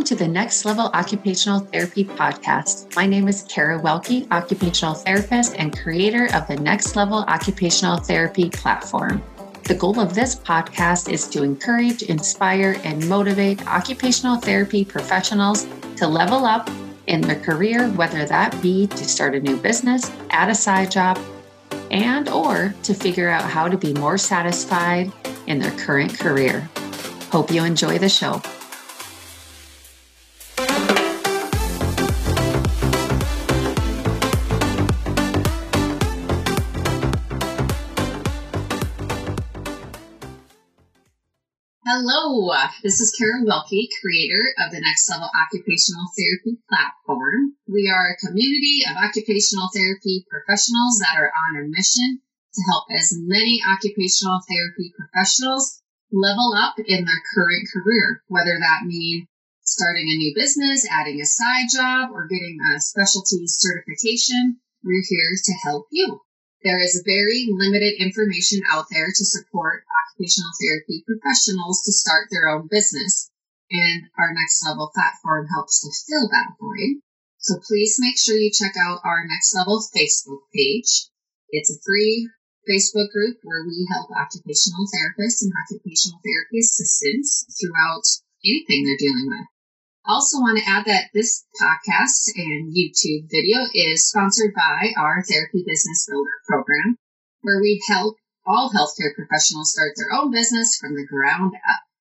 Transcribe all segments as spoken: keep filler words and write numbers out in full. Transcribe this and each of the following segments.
Welcome to the Next Level Occupational Therapy podcast. My name is Kara Welke, occupational therapist and creator of the Next Level Occupational Therapy platform. The goal of this podcast is to encourage, inspire, and motivate occupational therapy professionals to level up in their career, whether that be to start a new business, add a side job, and or to figure out how to be more satisfied in their current career. Hope you enjoy the show. Hello, this is Kara Welke, creator of the Next Level Occupational Therapy platform. We are a community of occupational therapy professionals that are on a mission to help as many occupational therapy professionals level up in their current career, whether that mean starting a new business, adding a side job, or getting a specialty certification. We're here to help you. There is very limited information out there to support occupational therapy professionals to start their own business, and our Next Level platform helps to fill that void. So please make sure you check out our Next Level Facebook page. It's a free Facebook group where we help occupational therapists and occupational therapy assistants throughout anything they're dealing with. Also want to add that this podcast and YouTube video is sponsored by our Therapy Business Builder program, where we help all healthcare professionals start their own business from the ground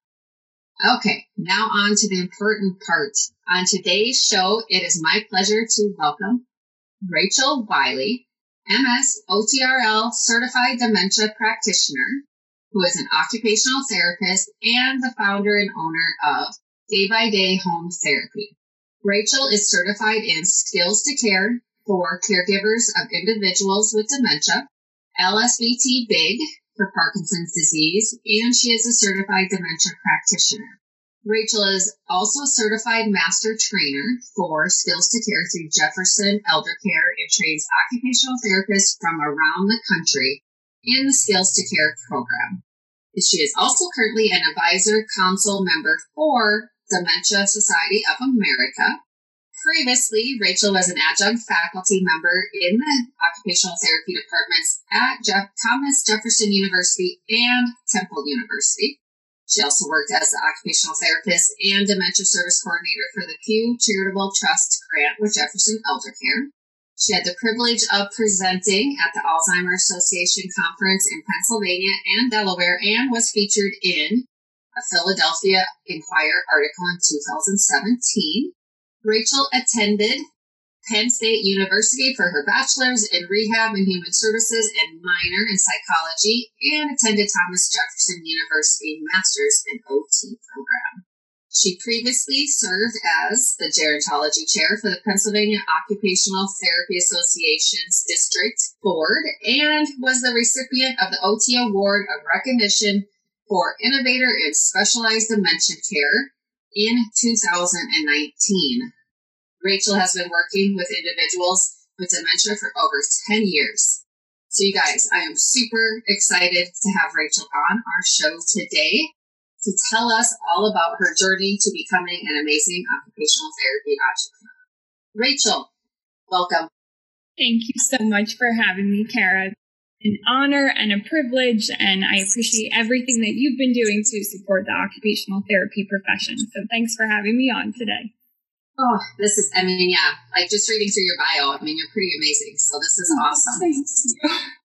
up. Okay, now on to the important part. On today's show, it is my pleasure to welcome Rachel Wiley, M S O T R L certified dementia practitioner, who is an occupational therapist and the founder and owner of Day by Day Home Therapy. Rachel is certified in Skills to Care for caregivers of individuals with dementia, L S V T BIG for Parkinson's disease, and she is a certified dementia practitioner. Rachel is also a certified master trainer for Skills to Care through Jefferson Elder Care and trains occupational therapists from around the country in the Skills to Care program. She is also currently an advisor council member for Dementia Society of America. Previously, Rachel was an adjunct faculty member in the occupational therapy departments at Jeff- Thomas Jefferson University and Temple University. She also worked as an occupational therapist and dementia service coordinator for the Pew Charitable Trust grant with Jefferson Elder Care. She had the privilege of presenting at the Alzheimer's Association Conference in Pennsylvania and Delaware and was featured in a Philadelphia Inquirer article in two thousand seventeen. Rachel attended Penn State University for her bachelor's in rehab and human services and minor in psychology, and attended Thomas Jefferson University master's in O T program. She previously served as the gerontology chair for the Pennsylvania Occupational Therapy Association's District Board and was the recipient of the O T Award of Recognition for Innovator in Specialized Dementia Care in two thousand nineteen. Rachel has been working with individuals with dementia for over ten years. So you guys, I am super excited to have Rachel on our show today to tell us all about her journey to becoming an amazing occupational therapy entrepreneur. Rachel, welcome. Thank you so much for having me, Kara. An honor and a privilege, and I appreciate everything that you've been doing to support the occupational therapy profession. So thanks for having me on today. Oh, this is, I mean, yeah, like just reading through your bio, I mean, you're pretty amazing. So this is awesome. Thank you.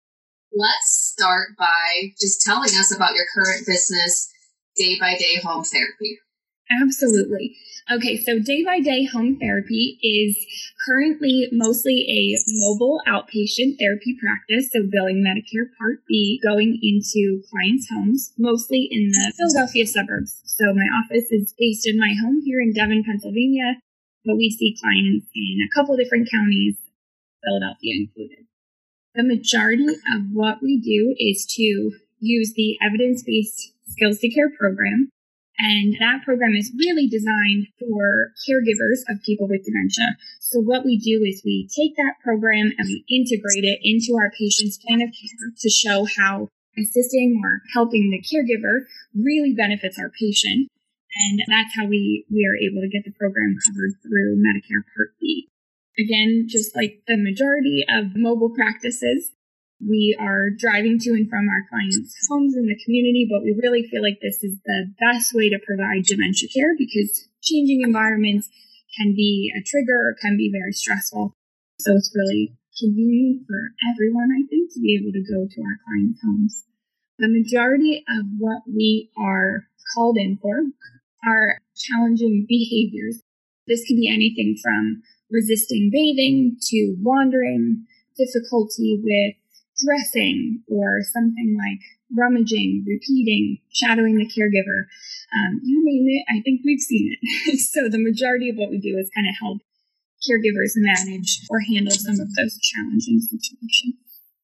Let's start by just telling us about your current business, Day by Day Home Therapy. Absolutely. Okay, so Day by Day Home Therapy is currently mostly a mobile outpatient therapy practice, so billing Medicare Part B, going into clients' homes, mostly in the Philadelphia suburbs. So my office is based in my home here in Devon, Pennsylvania, but we see clients in a couple different counties, Philadelphia included. The majority of what we do is to use the evidence-based Skills to Care program. And that program is really designed for caregivers of people with dementia. So what we do is we take that program and we integrate it into our patient's plan of care to show how assisting or helping the caregiver really benefits our patient. And that's how we, we are able to get the program covered through Medicare Part B. Again, just like the majority of mobile practices, we are driving to and from our clients' homes in the community, but we really feel like this is the best way to provide dementia care because changing environments can be a trigger or can be very stressful. So it's really convenient for everyone, I think, to be able to go to our clients' homes. The majority of what we are called in for are challenging behaviors. This could be anything from resisting bathing to wandering, difficulty with dressing, or something like rummaging, repeating, shadowing the caregiver. Um, you name it, I think we've seen it. So the majority of what we do is kind of help caregivers manage or handle some of those challenging situations.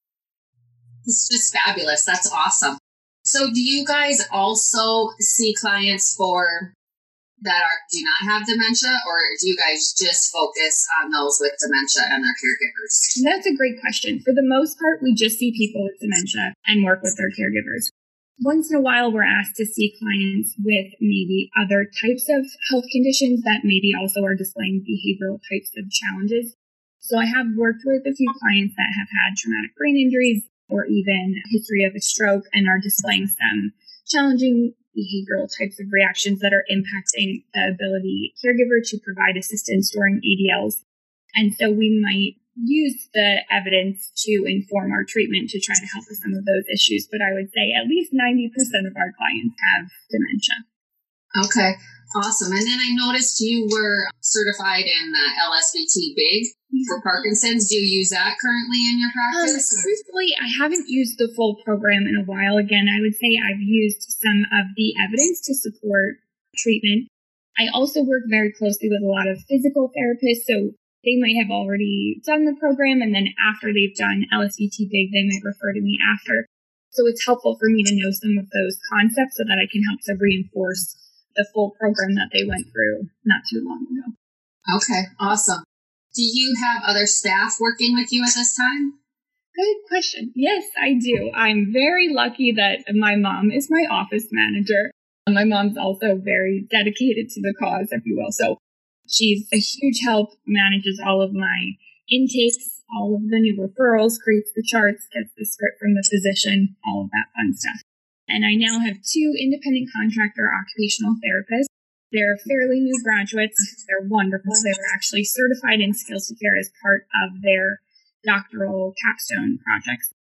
It's just fabulous. That's awesome. So do you guys also see clients for that are do not have dementia, or do you guys just focus on those with dementia and their caregivers? That's a great question. For the most part, we just see people with dementia and work with their caregivers. Once in a while, we're asked to see clients with maybe other types of health conditions that maybe also are displaying behavioral types of challenges. So I have worked with a few clients that have had traumatic brain injuries or even a history of a stroke and are displaying some challenging behavioral types of reactions that are impacting the ability caregiver to provide assistance during A D Ls. And so we might use the evidence to inform our treatment to try to help with some of those issues. But I would say at least ninety percent of our clients have dementia. Okay, awesome. And then I noticed you were certified in uh, L S V T Big for Parkinson's. Do you use that currently in your practice? Um, truthfully, I haven't used the full program in a while. Again, I would say I've used some of the evidence to support treatment. I also work very closely with a lot of physical therapists, so they might have already done the program, and then after they've done L S V T Big, they might refer to me after. So it's helpful for me to know some of those concepts so that I can help to reinforce the full program that they went through not too long ago. Okay, awesome. Do you have other staff working with you at this time? Good question. Yes, I do. I'm very lucky that my mom is my office manager. My mom's also very dedicated to the cause, if you will. So she's a huge help, manages all of my intakes, all of the new referrals, creates the charts, gets the script from the physician, all of that fun stuff. And I now have two independent contractor occupational therapists. They're fairly new graduates. They're wonderful. They were actually certified in skills to care as part of their doctoral capstone projects.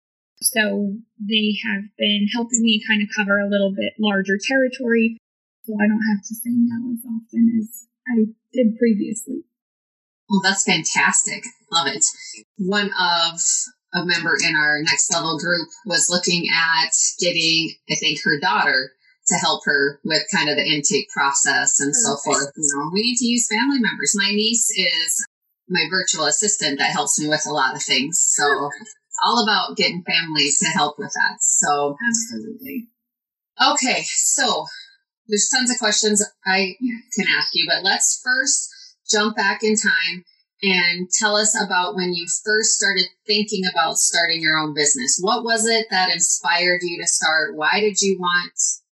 So they have been helping me kind of cover a little bit larger territory, so I don't have to say no as often as I did previously. Well, that's fantastic. Love it. One of a member in our next level group was looking at getting, I think, her daughter to help her with kind of the intake process and so forth. You know, we need to use family members. My niece is my virtual assistant that helps me with a lot of things. So all about getting families to help with that. So absolutely. Okay. So there's tons of questions I can ask you, but let's first jump back in time and tell us about when you first started thinking about starting your own business. What was it that inspired you to start? Why did you want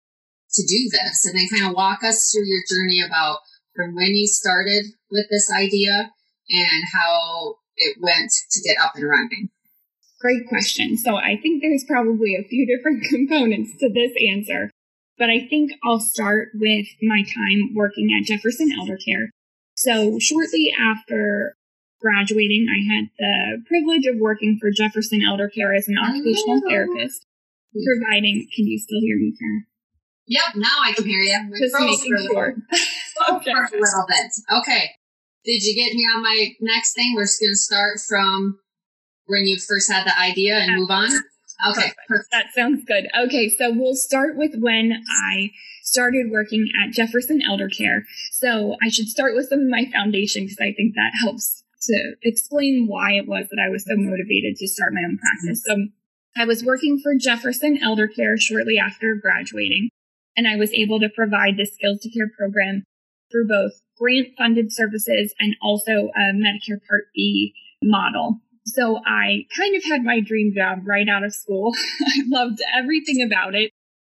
to do this? And then kind of walk us through your journey about from when you started with this idea and how it went to get up and running. Great question. So I think there's probably a few different components to this answer, but I think I'll start with my time working at Jefferson Elder Care. So shortly after graduating, I had the privilege of working for Jefferson Elder Care as an occupational oh. therapist, providing, can you still hear me, Karen? Yep, now I can hear you. We Just making sure. Okay. For a little bit. Okay. Did you get me on my next thing? We're just going to start from when you first had the idea and move on? Okay. Perfect. Perfect. That sounds good. Okay, so we'll start with when I started working at Jefferson Elder Care. So I should start with some of my foundation because I think that helps to explain why it was that I was so motivated to start my own practice. So I was working for Jefferson Elder Care shortly after graduating, and I was able to provide the Skills to Care program through both grant-funded services and also a Medicare Part B model. So I kind of had my dream job right out of school. I loved everything about it.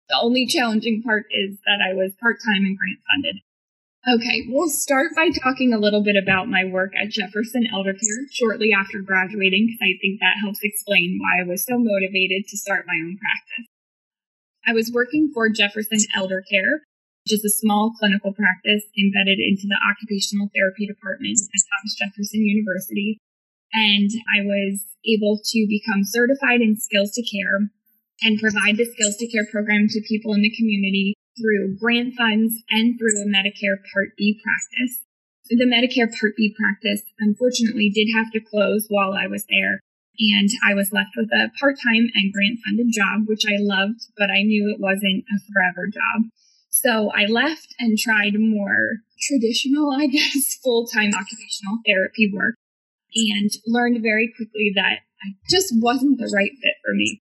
The only challenging part is that I was part-time and grant-funded. Okay, we'll start by talking a little bit about my work at Jefferson Eldercare shortly after graduating, because I think that helps explain why I was so motivated to start my own practice. I was working for Jefferson Eldercare, which is a small clinical practice embedded into the occupational therapy department at Thomas Jefferson University, and I was able to become certified in Skills to Care and provide the Skills to Care program to people in the community through grant funds and through a Medicare Part B practice. The Medicare Part B practice, unfortunately, did have to close while I was there, and I was left with a part-time and grant-funded job, which I loved, but I knew it wasn't a forever job. So I left and tried more traditional, I guess, full-time occupational therapy work, and learned very quickly that I just wasn't the right fit for me.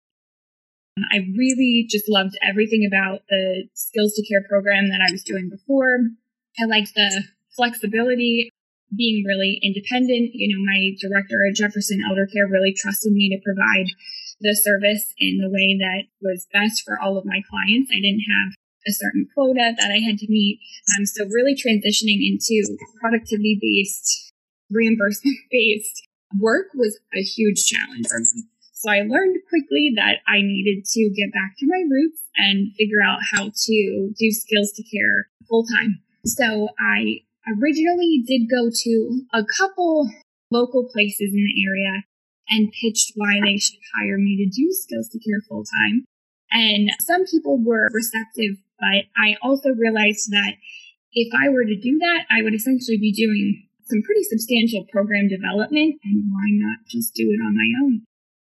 I really just loved everything about the Skills to Care program that I was doing before. I liked the flexibility, being really independent. You know, my director at Jefferson Eldercare really trusted me to provide the service in the way that was best for all of my clients. I didn't have a certain quota that I had to meet. Um, so really transitioning into productivity-based, reimbursement-based work was a huge challenge for me. So I learned quickly that I needed to get back to my roots and figure out how to do Skills to Care full time. So I originally did go to a couple local places in the area and pitched why they should hire me to do Skills to Care full time. And some people were receptive, but I also realized that if I were to do that, I would essentially be doing some pretty substantial program development, and why not just do it on my own?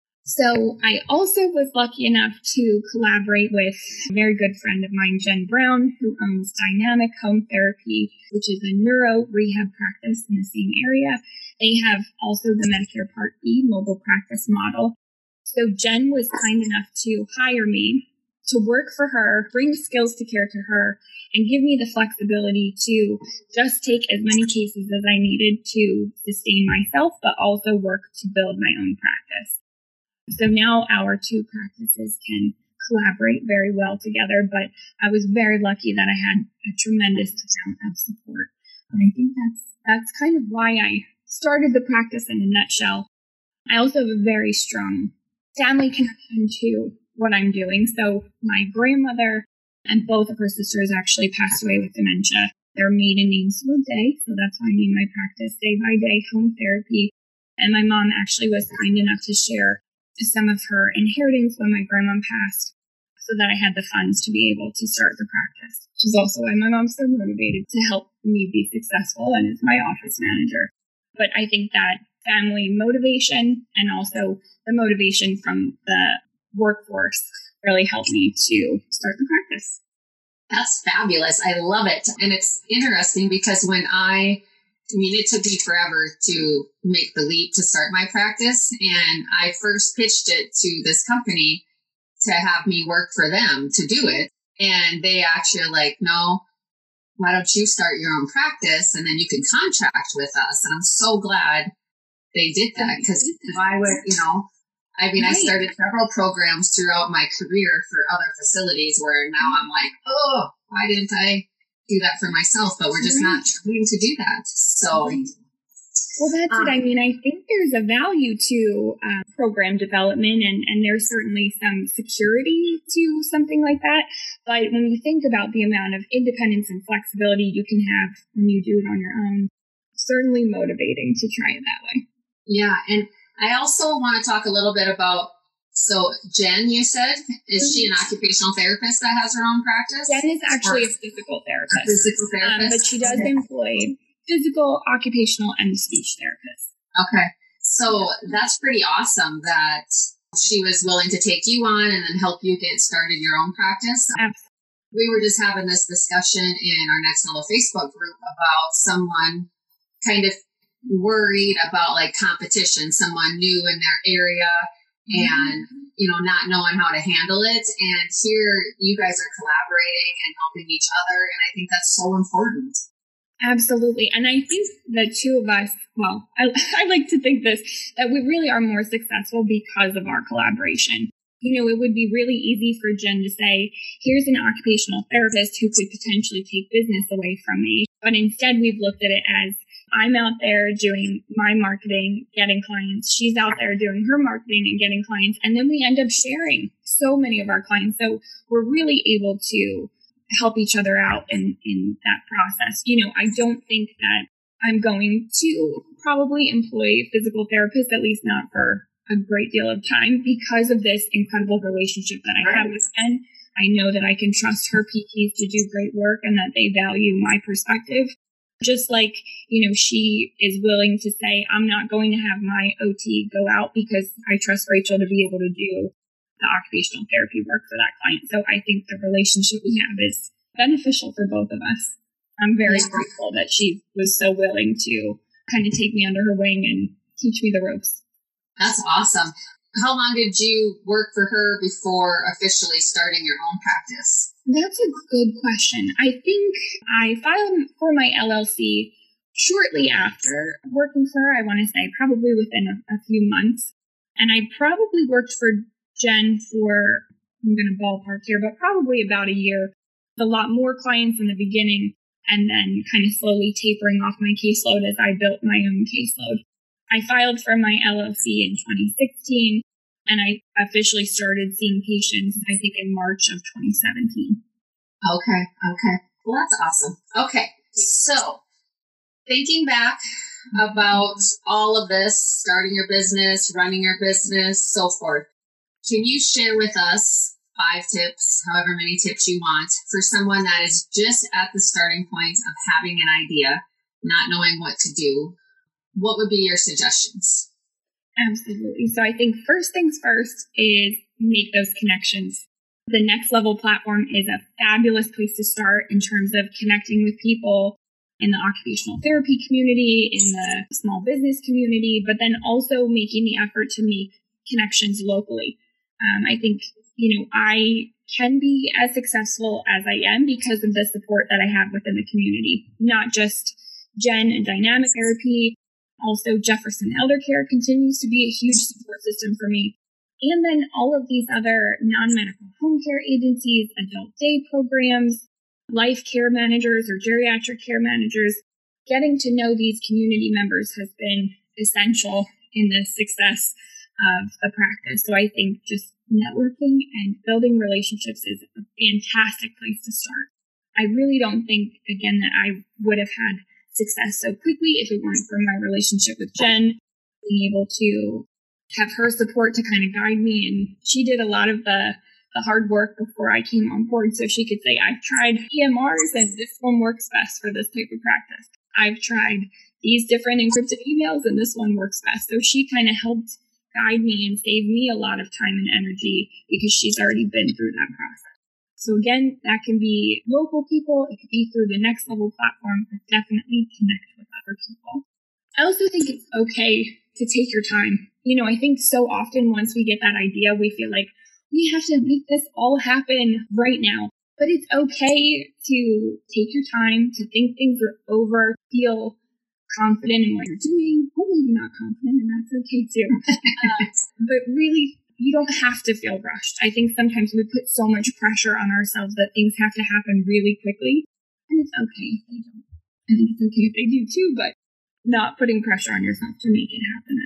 So I also was lucky enough to collaborate with a very good friend of mine, Jen Brown, who owns Dynamic Home Therapy, which is a neuro rehab practice in the same area. They have also the Medicare Part B mobile practice model. So Jen was kind enough to hire me to work for her, bring Skills to Care to her, and give me the flexibility to just take as many cases as I needed to sustain myself, but also work to build my own practice. So now our two practices can collaborate very well together, but I was very lucky that I had a tremendous amount of support. And I think that's that's kind of why I started the practice in a nutshell. I also have a very strong family connection to what I'm doing. So my grandmother and both of her sisters actually passed away with dementia. Their maiden names were Day, so that's why I named my practice Day by Day Home Therapy. And my mom actually was kind enough to share some of her inheritance when my grandma passed, so that I had the funds to be able to start the practice, which is also why my mom's so motivated to help me be successful and is my office manager. But I think that family motivation and also the motivation from the workforce really helped me to start the practice. That's fabulous. I love it. And it's interesting because when I I mean, it took me forever to make the leap to start my practice. And I first pitched it to this company to have me work for them to do it. And they actually are like, no, why don't you start your own practice and then you can contract with us? And I'm so glad they did that, because if I would, you know, I mean, right. I started several programs throughout my career for other facilities where now I'm like, oh, why didn't I do that for myself? But we're just right. not trained to do that. So, well, that's um, it. I mean, I think there's a value to uh, program development, and, and there's certainly some security to something like that. But when you think about the amount of independence and flexibility you can have when you do it on your own, certainly motivating to try it that way. Yeah. And I also want to talk a little bit about, so Jen, you said, is she an occupational therapist that has her own practice? Jen is actually or, a physical therapist. A physical therapist. Um, but she does okay. employ physical, occupational, and speech therapists. Okay. So that's pretty awesome that she was willing to take you on and then help you get started your own practice. Absolutely. We were just having this discussion in our Next Level Facebook group about someone kind of worried about like competition, someone new in their area, and, you know, not knowing how to handle it. And here you guys are collaborating and helping each other. And I think that's so important. Absolutely. And I think the two of us, well, I, I like to think this, that we really are more successful because of our collaboration. You know, it would be really easy for Jen to say, here's an occupational therapist who could potentially take business away from me. But instead, we've looked at it as I'm out there doing my marketing, getting clients. She's out there doing her marketing and getting clients. And then we end up sharing so many of our clients. So we're really able to help each other out in, in that process. You know, I don't think that I'm going to probably employ physical therapists, at least not for a great deal of time, because of this incredible relationship that I have with Jen. I know that I can trust her P Ts to do great work and that they value my perspective. Just like, you know, she is willing to say, I'm not going to have my O T go out because I trust Rachel to be able to do the occupational therapy work for that client. So I think the relationship we have is beneficial for both of us. I'm very yeah. grateful that she was so willing to kind of take me under her wing and teach me the ropes. That's awesome. How long did you work for her before officially starting your own practice? That's a good question. I think I filed for my L L C shortly after working for her. I want to say probably within a, a few months. And I probably worked for Jen for, I'm going to ballpark here, but probably about a year. A lot more clients in the beginning, and then kind of slowly tapering off my caseload as I built my own caseload. I filed for my L L C in twenty sixteen, and I officially started seeing patients, I think, in March of twenty seventeen. Okay, okay. Well, that's awesome. Okay, so thinking back about all of this, starting your business, running your business, so forth, can you share with us five tips, however many tips you want, for someone that is just at the starting point of having an idea, not knowing what to do? What would be your suggestions? Absolutely. So I think first things first is make those connections. The Next Level platform is a fabulous place to start in terms of connecting with people in the occupational therapy community, in the small business community, but then also making the effort to make connections locally. Um, I think, you know, I can be as successful as I am because of the support that I have within the community, not just Jen and Dynamic Therapy. Also, Jefferson Elder Care continues to be a huge support system for me. And then all of these other non-medical home care agencies, adult day programs, life care managers or geriatric care managers. Getting to know these community members has been essential in the success of the practice. So I think just networking and building relationships is a fantastic place to start. I really don't think, again, that I would have had success so quickly if it weren't for my relationship with Jen, being able to have her support to kind of guide me. And she did a lot of the, the hard work before I came on board. So she could say, I've tried E M Rs and this one works best for this type of practice. I've tried these different encrypted emails and this one works best. So she kind of helped guide me and save me a lot of time and energy because she's already been through that process. So again, that can be local people. It could be through the Next Level platform, but definitely connect with other people. I also think it's okay to take your time. You know, I think so often once we get that idea, we feel like we have to make this all happen right now. But it's okay to take your time, to think things over, feel confident in what you're doing, or maybe not confident, and that's okay too. uh, but really, you don't have to feel rushed. I think sometimes we put so much pressure on ourselves that things have to happen really quickly, and it's okay if they don't. I think it's okay if they do too, but not putting pressure on yourself to make it happen.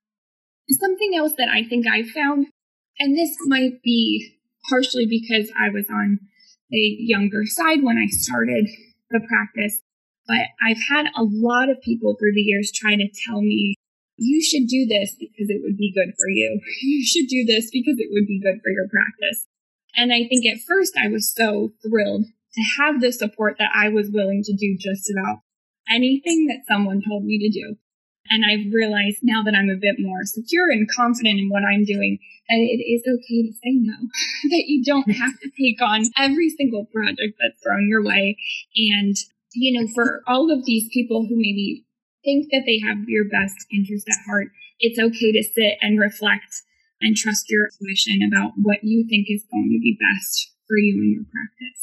Something else that I think I found, and this might be partially because I was on the younger side when I started the practice, but I've had a lot of people through the years try to tell me, you should do this because it would be good for you. You should do this because it would be good for your practice. And I think at first I was so thrilled to have the support that I was willing to do just about anything that someone told me to do. And I've realized now that I'm a bit more secure and confident in what I'm doing, that it is okay to say no, that you don't have to take on every single project that's thrown your way. And, you know, for all of these people who maybe think that they have your best interest at heart, it's okay to sit and reflect and trust your intuition about what you think is going to be best for you and your practice.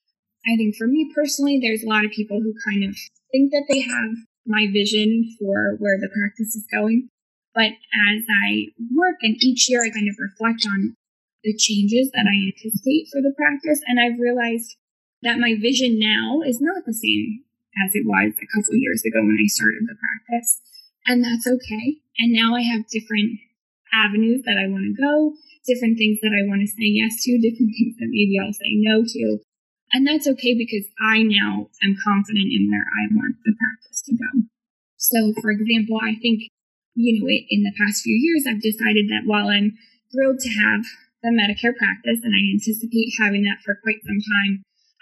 I think for me personally, there's a lot of people who kind of think that they have my vision for where the practice is going. But as I work and each year I kind of reflect on the changes that I anticipate for the practice. And I've realized that my vision now is not the same as it was a couple of years ago when I started the practice. And that's okay. And now I have different avenues that I want to go, different things that I want to say yes to, different things that maybe I'll say no to. And that's okay because I now am confident in where I want the practice to go. So, for example, I think, you know, in the past few years, I've decided that while I'm thrilled to have the Medicare practice, and I anticipate having that for quite some time,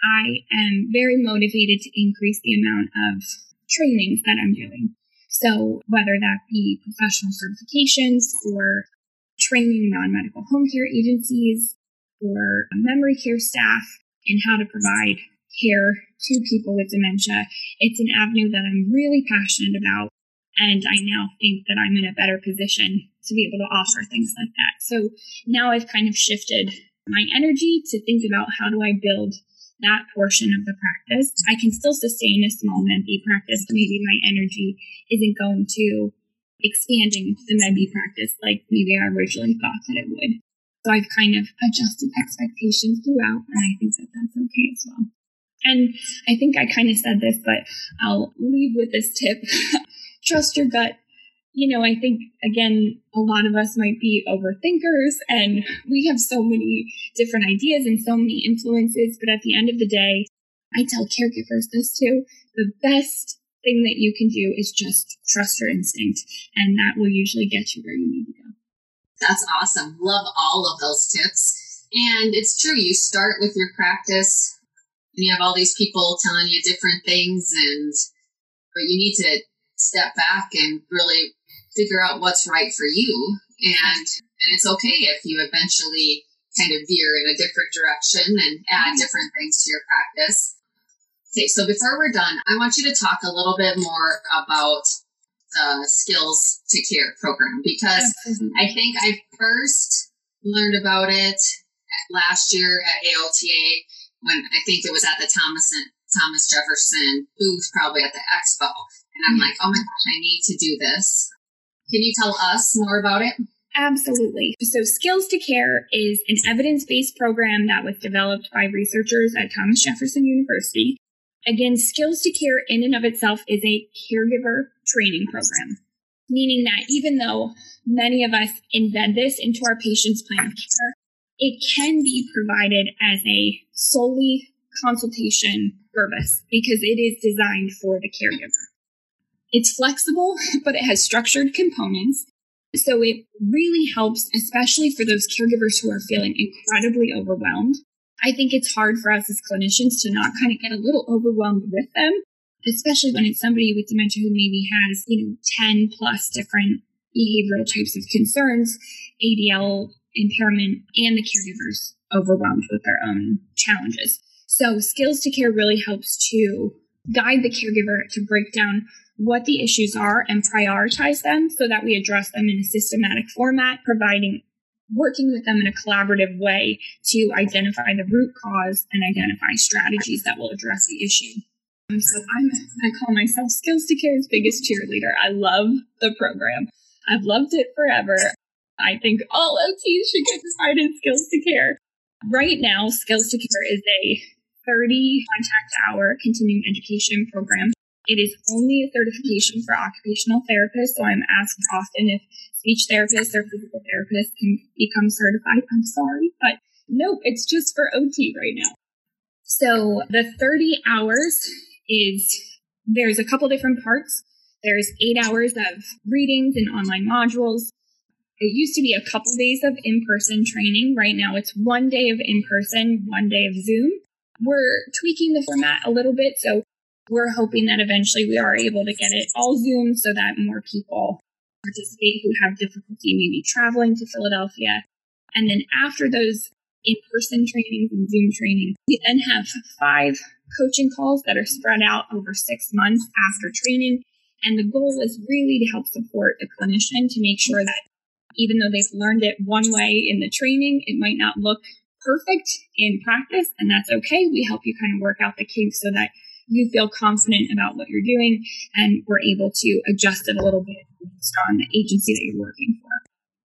I am very motivated to increase the amount of trainings that I'm doing. So whether that be professional certifications or training non-medical home care agencies or memory care staff in how to provide care to people with dementia, it's an avenue that I'm really passionate about. And I now think that I'm in a better position to be able to offer things like that. So now I've kind of shifted my energy to think about how do I build that portion of the practice. I can still sustain a small Med-B practice. Maybe my energy isn't going to expanding the Med-B practice like maybe I originally thought that it would. So I've kind of adjusted expectations throughout, and I think that that's okay as well. And I think I kind of said this, but I'll leave with this tip. Trust your gut. You know, I think, again, a lot of us might be overthinkers and we have so many different ideas and so many influences. But at the end of the day, I tell caregivers this too. The best thing that you can do is just trust your instinct. And that will usually get you where you need to go. That's awesome. Love all of those tips. And it's true. You start with your practice and you have all these people telling you different things, and but you need to step back and really figure out what's right for you. And, and it's okay if you eventually kind of veer in a different direction and add different things to your practice. Okay, so before we're done, I want you to talk a little bit more about the Skills to Care program, because mm-hmm. I think I first learned about it last year at A O T A when I think it was at the Thomas, Thomas Jefferson booth, probably at the expo. And I'm like, oh my gosh, I need to do this. Can you tell us more about it? Absolutely. So Skills to Care is an evidence-based program that was developed by researchers at Thomas Jefferson University. Again, Skills to Care in and of itself is a caregiver training program, meaning that even though many of us embed this into our patient's plan of care, it can be provided as a solely consultation service because it is designed for the caregiver. It's flexible, but it has structured components. So it really helps, especially for those caregivers who are feeling incredibly overwhelmed. I think it's hard for us as clinicians to not kind of get a little overwhelmed with them, especially when it's somebody with dementia who maybe has, you know, ten plus different behavioral types of concerns, A D L impairment, and the caregivers overwhelmed with their own challenges. So Skills to Care really helps to guide the caregiver to break down what the issues are and prioritize them so that we address them in a systematic format, providing, working with them in a collaborative way to identify the root cause and identify strategies that will address the issue. And so I'm, I call myself Skills to Care's biggest cheerleader. I love the program. I've loved it forever. I think all O Ts should get started in Skills to Care. Right now, Skills to Care is a thirty contact hour continuing education program. It is only a certification for occupational therapists, so I'm asked often if speech therapists or physical therapists can become certified. I'm sorry, but nope, it's just for O T right now. So the thirty hours is, there's a couple different parts. There's eight hours of readings and online modules. It used to be a couple days of in-person training. Right now it's one day of in-person, one day of Zoom. We're tweaking the format a little bit, so we're hoping that eventually we are able to get it all Zoom so that more people participate who have difficulty maybe traveling to Philadelphia. And then after those in-person trainings and Zoom trainings, we then have five coaching calls that are spread out over six months after training. And the goal is really to help support the clinician to make sure that even though they've learned it one way in the training, it might not look perfect in practice, and that's okay. We help you kind of work out the kinks so that you feel confident about what you're doing, and we're able to adjust it a little bit based on the agency that you're working for.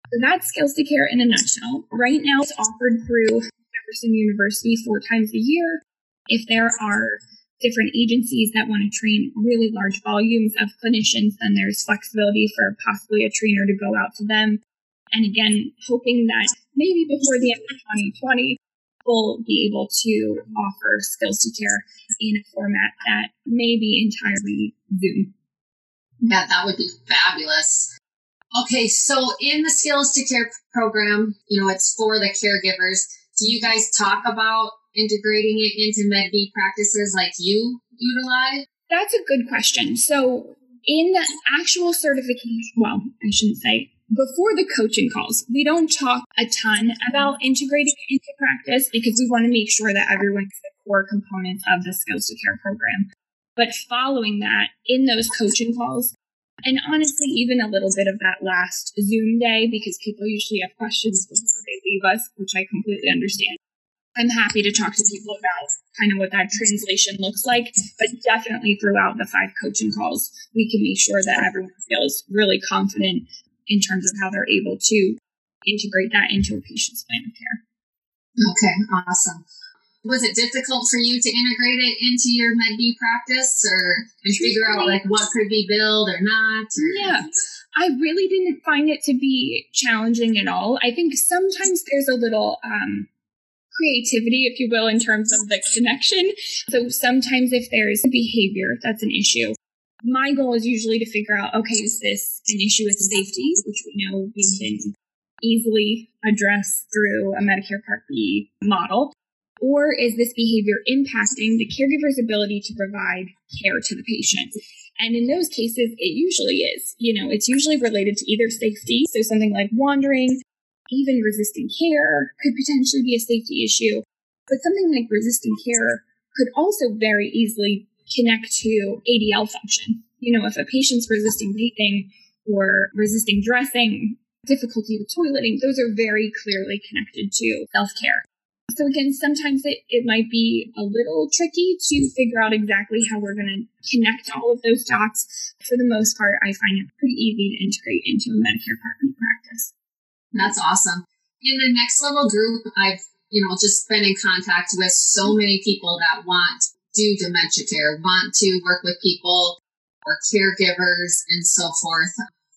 So that's Skills to Care in a nutshell. Right now, it's offered through Jefferson University four times a year. If there are different agencies that want to train really large volumes of clinicians, then there's flexibility for possibly a trainer to go out to them. And again, hoping that maybe before the end of twenty twenty, we'll be able to offer Skills to Care in a format that may be entirely Zoom. Yeah, that would be fabulous. Okay, so in the Skills to Care program, you know, it's for the caregivers. Do you guys talk about integrating it into Med-B practices like you utilize? That's a good question. So in the actual certification, well, I shouldn't say, before the coaching calls, we don't talk a ton about integrating it into practice because we want to make sure that everyone's the core components of the Skills to Care program. But following that, in those coaching calls, and honestly, even a little bit of that last Zoom day, because people usually have questions before they leave us, which I completely understand. I'm happy to talk to people about kind of what that translation looks like, but definitely throughout the five coaching calls, we can make sure that everyone feels really confident in terms of how they're able to integrate that into a patient's plan of care. Okay, awesome. Was it difficult for you to integrate it into your Med-B practice or and figure out like what could be billed or not? Or... Yeah, I really didn't find it to be challenging at all. I think sometimes there's a little um, creativity, if you will, in terms of the connection. So sometimes if there's a behavior that's an issue, my goal is usually to figure out, okay, is this an issue with safety, which we know we can easily address through a Medicare Part B model? Or is this behavior impacting the caregiver's ability to provide care to the patient? And in those cases, it usually is. You know, it's usually related to either safety, so something like wandering, even resisting care could potentially be a safety issue. But something like resisting care could also very easily connect to A D L function. You know, if a patient's resisting vaping or resisting dressing, difficulty with toileting, those are very clearly connected to self-care. So again, sometimes it, it might be a little tricky to figure out exactly how we're going to connect all of those dots. For the most part, I find it pretty easy to integrate into a Medicare Part B practice. That's awesome. In the Next Level group, I've, you know, just been in contact with so many people that want to do dementia care, want to work with people or caregivers and so forth.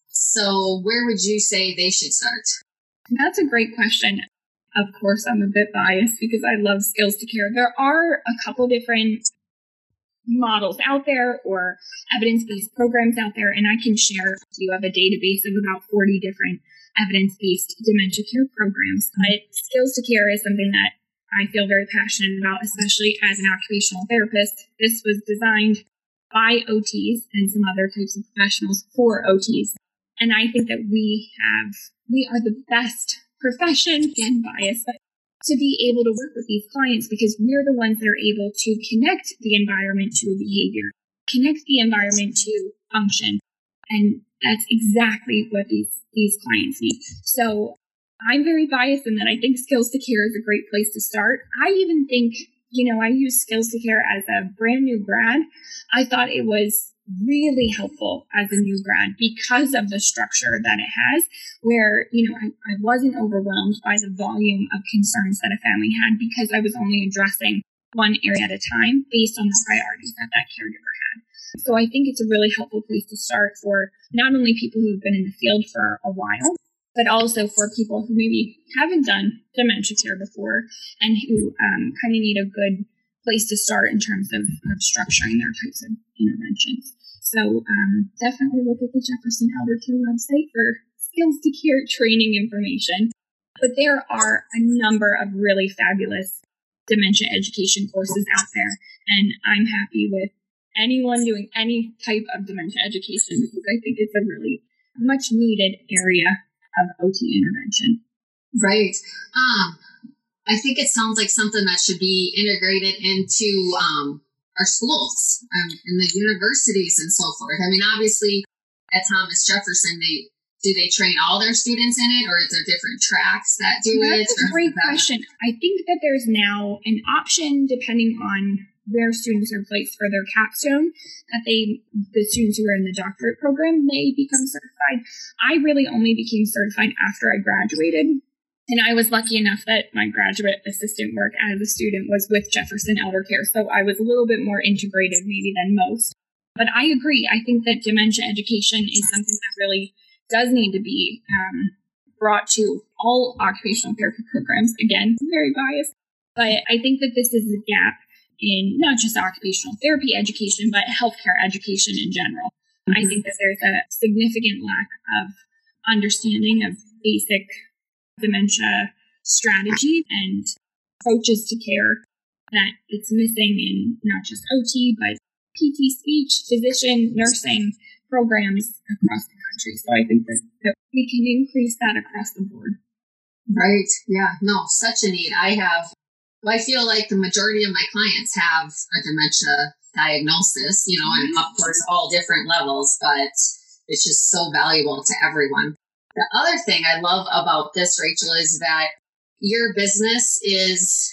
So where would you say they should start? That's a great question. Of course, I'm a bit biased because I love Skills to Care. There are a couple different models out there or evidence-based programs out there, and I can share, you have a database of about forty different evidence-based dementia care programs. But Skills to Care is something that I feel very passionate about, especially as an occupational therapist. This was designed by O Ts and some other types of professionals for O Ts. And I think that we have, we are the best profession, again biased, but to be able to work with these clients because we're the ones that are able to connect the environment to a behavior, connect the environment to function. And that's exactly what these, these clients need. So I'm very biased in that I think Skills to Care is a great place to start. I even think, you know, I use Skills to Care as a brand new grad. I thought it was really helpful as a new grad because of the structure that it has, where, you know, I, I wasn't overwhelmed by the volume of concerns that a family had because I was only addressing one area at a time based on the priorities that that caregiver had. So I think it's a really helpful place to start for not only people who've been in the field for a while, but also for people who maybe haven't done dementia care before and who um, kind of need a good place to start in terms of, of structuring their types of interventions. So um, definitely look at the Jefferson Elder Care website for Skills to Care training information. But there are a number of really fabulous dementia education courses out there, and I'm happy with anyone doing any type of dementia education because I think it's a really much needed area of O T intervention. Right. Um, I think it sounds like something that should be integrated into um, our schools um, and the universities and so forth. I mean, obviously, at Thomas Jefferson, they do they train all their students in it, or is there different tracks that do That's it? That's a great question. I think that there's now an option, depending on where students are placed for their capstone, that they, the students who are in the doctorate program, may become certified. I really only became certified after I graduated. And I was lucky enough that my graduate assistant work as a student was with Jefferson Elder Care. So I was a little bit more integrated maybe than most. But I agree. I think that dementia education is something that really does need to be um, brought to all occupational therapy programs. Again, I'm very biased. But I think that this is a gap in not just occupational therapy education, but healthcare education in general. Mm-hmm. I think that there's a significant lack of understanding of basic dementia strategy and approaches to care that it's missing in not just O T, but P T, speech, physician, nursing programs across the country. So I think that, that we can increase that across the board. Right. Yeah. No, such a need. I have, well, I feel like the majority of my clients have a dementia diagnosis, you know, and of course all different levels, but it's just so valuable to everyone. The other thing I love about this, Rachel, is that your business is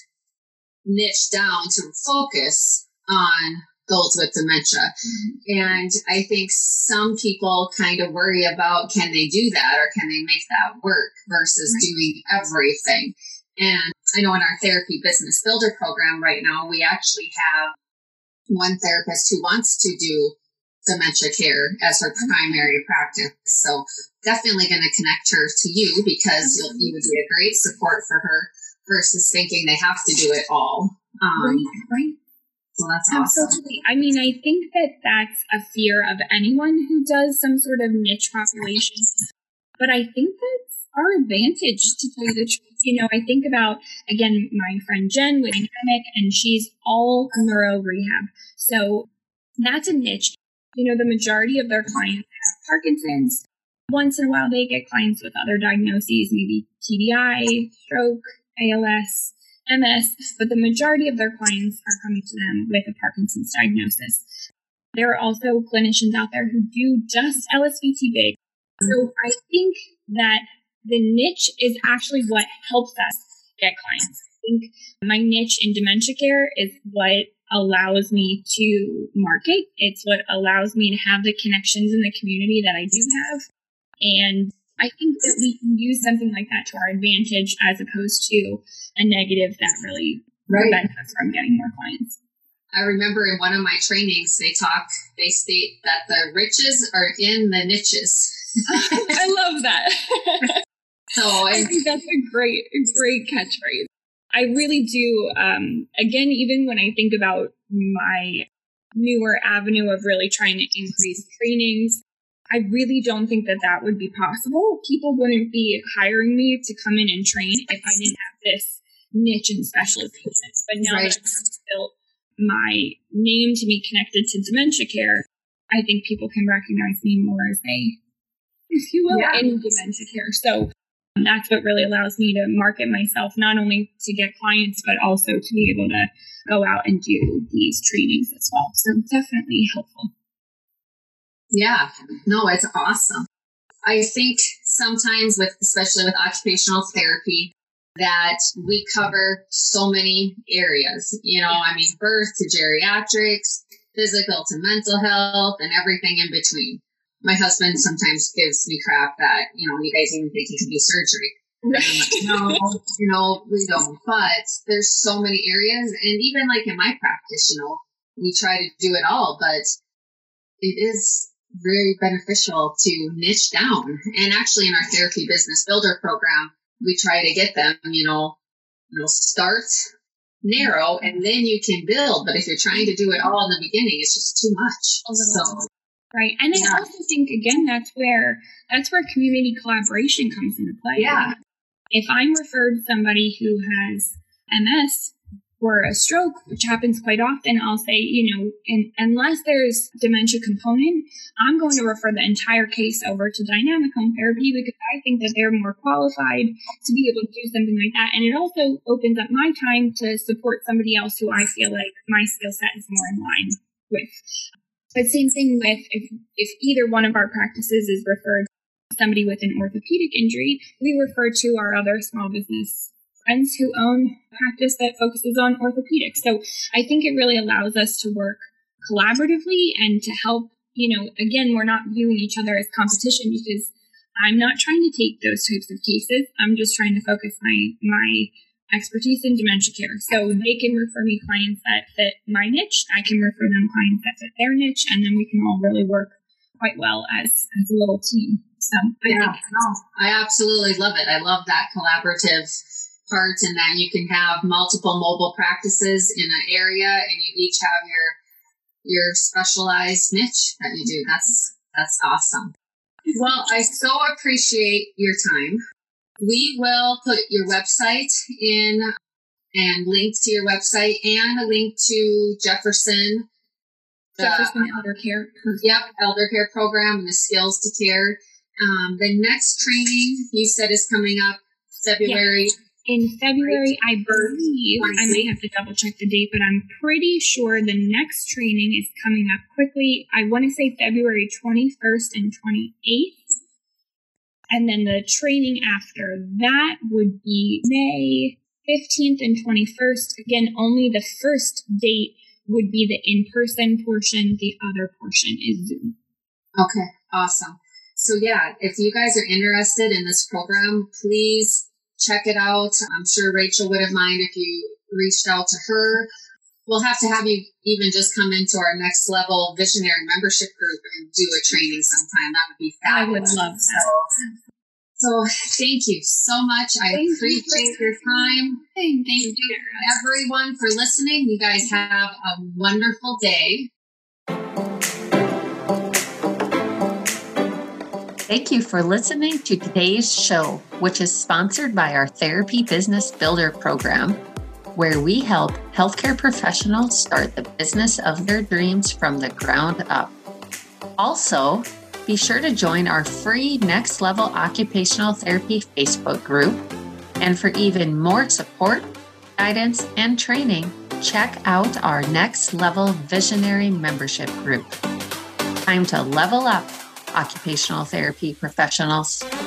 niched down to focus on those with dementia. Mm-hmm. And I think some people kind of worry about, can they do that or can they make that work versus right. doing everything? And I know in our Therapy Business Builder program right now, we actually have one therapist who wants to do dementia care as her primary practice. So definitely going to connect her to you because you'll, you would be a great support for her versus thinking they have to do it all. Um, right, right. So that's awesome. Absolutely. I mean, I think that that's a fear of anyone who does some sort of niche population. But I think that's our advantage, to tell you the truth. You know, I think about, again, my friend Jen with Emic, and she's all neuro rehab. So that's a niche. You know, the majority of their clients have Parkinson's. Once in a while, they get clients with other diagnoses, maybe T B I, stroke, A L S, M S, but the majority of their clients are coming to them with a Parkinson's diagnosis. There are also clinicians out there who do just L S V T big. So I think that the niche is actually what helps us get clients. I think my niche in dementia care is what allows me to market. It's what allows me to have the connections in the community that I do have. And I think that we can use something like that to our advantage as opposed to a negative that really right. prevents us from getting more clients. I remember in one of my trainings, they talk, they state that the riches are in the niches. I love that. So I, I think that's a great, great catchphrase. I really do. Um, again, even when I think about my newer avenue of really trying to increase trainings, I really don't think that that would be possible. People wouldn't be hiring me to come in and train if I didn't have this niche and specialization. But now right. that I've built my name to be connected to dementia care, I think people can recognize me more as a, if you will, yeah. in dementia care. So that's what really allows me to market myself, not only to get clients, but also to be able to go out and do these trainings as well. So definitely helpful. Yeah, no, it's awesome. I think sometimes with, especially with occupational therapy, that we cover so many areas, you know, I mean, birth to geriatrics, physical to mental health, and everything in between. My husband sometimes gives me crap that, you know, you guys even think you can do surgery. Right. No, you know, we don't. But there's so many areas. And even like in my practice, you know, we try to do it all, but it is very beneficial to niche down. And actually in our Therapy Business Builder program, we try to get them, you know, you know, start narrow and then you can build. But if you're trying to do it all in the beginning, it's just too much. So, right. And yeah. I also think, again, that's where that's where community collaboration comes into play. Yeah. If I'm referred somebody who has M S or a stroke, which happens quite often, I'll say, you know, in, unless there's dementia component, I'm going to refer the entire case over to dynamic home therapy because I think that they're more qualified to be able to do something like that. And it also opens up my time to support somebody else who I feel like my skill set is more in line with. But same thing with if, if either one of our practices is referred to somebody with an orthopedic injury, we refer to our other small business friends who own a practice that focuses on orthopedics. So I think it really allows us to work collaboratively and to help, you know, again, we're not viewing each other as competition because I'm not trying to take those types of cases. I'm just trying to focus my, my expertise in dementia care. So they can refer me clients that fit my niche. I can refer them clients that fit their niche, and then we can all really work quite well as, as a little team. So I yeah, think no, I absolutely love it. I love that collaborative part, and that you can have multiple mobile practices in an area, and you each have your your specialized niche that you do. That's that's awesome. Well, I so appreciate your time. We will put your website in and link to your website and a link to Jefferson. The, Jefferson Elder Care. Yep, Elder Care Program and the Skills to Care. Um, the next training you said is coming up February. Yes. In February, I believe, I may have to double check the date, but I'm pretty sure the next training is coming up quickly. I want to say February twenty-first and twenty-eighth. And then the training after that would be May fifteenth and twenty-first. Again, only the first date would be the in-person portion. The other portion is Zoom. Okay, awesome. So yeah, if you guys are interested in this program, please check it out. I'm sure Rachel wouldn't mind if you reached out to her. We'll have to have you even just come into our next level visionary membership group and do a training sometime. That would be fabulous. I would love that. So, so thank you so much. I thank appreciate you your time. Thank, thank you, you everyone for listening. You guys have a wonderful day. Thank you for listening to today's show, which is sponsored by our Therapy Business Builder program, where we help healthcare professionals start the business of their dreams from the ground up. Also, be sure to join our free Next Level Occupational Therapy Facebook group. And for even more support, guidance, and training, check out our Next Level Visionary membership group. Time to level up, occupational therapy professionals.